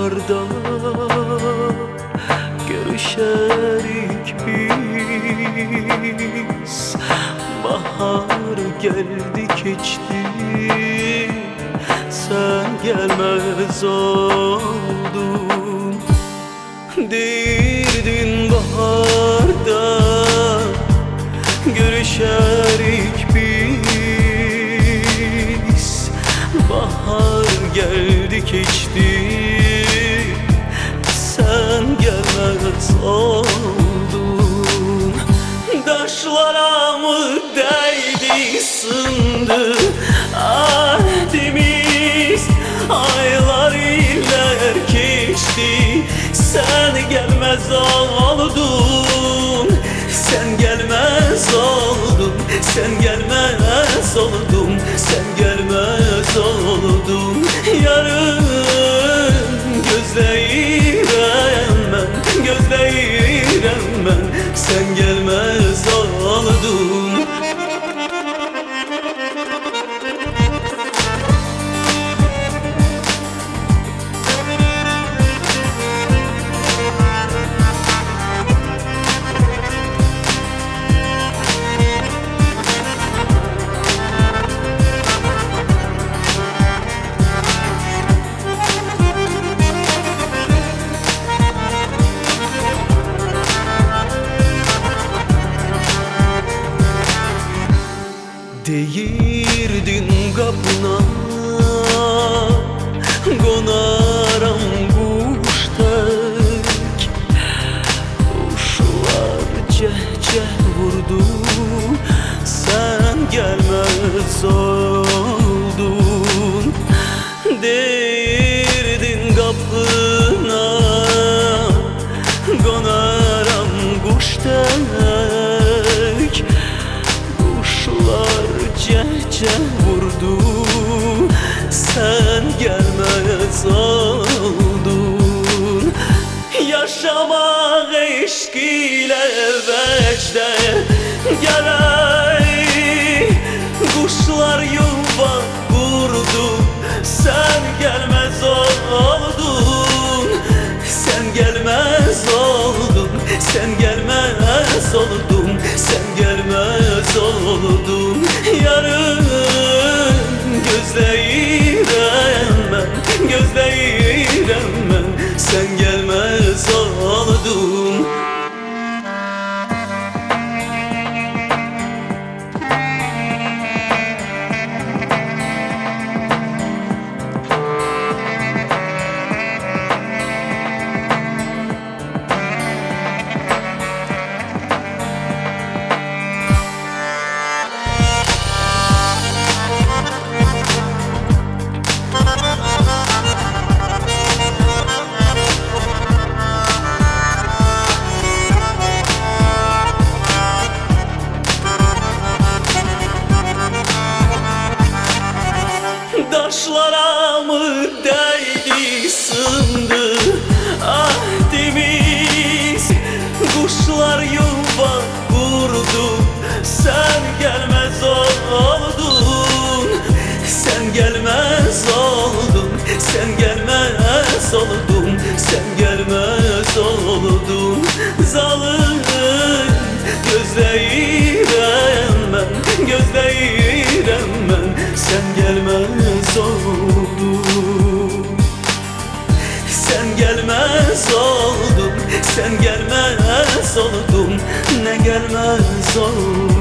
baharda görüşerik biz. Bahar geldi geçti, sen gelmez oldun. Derdin baharda görüşerik biz. Bahar geldi geçti, sen gelmez oldun. Daşlara mı değdi sındı ahdimiz, aylar iller geçti, sen gelmez oldun. Sen gelmez oldun, sen gelmez oldun, sen gelmez oldun. Yarın gözleyirem ben, gözleyirem ben, sen gelmez oldun. Değirdin kapına, konaram kuş tek. Kuşlar ceh-ceh vurdu, sen gelmez oldun. Değirdin kapına, konaram kuş tek. Kuşlar ceh-ceh vurdu, sen gelmez oldun. Yaşamak eşk ile vecde gerek, kuşlar yuva kurdu, sen gelmez oldun. Sen gelmez oldun, sen gelmez oldun, sen gelmez oldun. Yarın gözleyirem ben, gözleyirem ben, sen gelmez oldun. Daşlara mı değdi sındı ahdimiz, kuşlar yuva kurdu, sen gelmez oldun. Sen gelmez oldun, sen gelmez oldun, sen gelmez oldun. Zalim gözleyirem ben, gözleyirem ben, sen gelmez oldun. Sen gelmez oldun, sen gelmez oldun, ne gelmez oldun.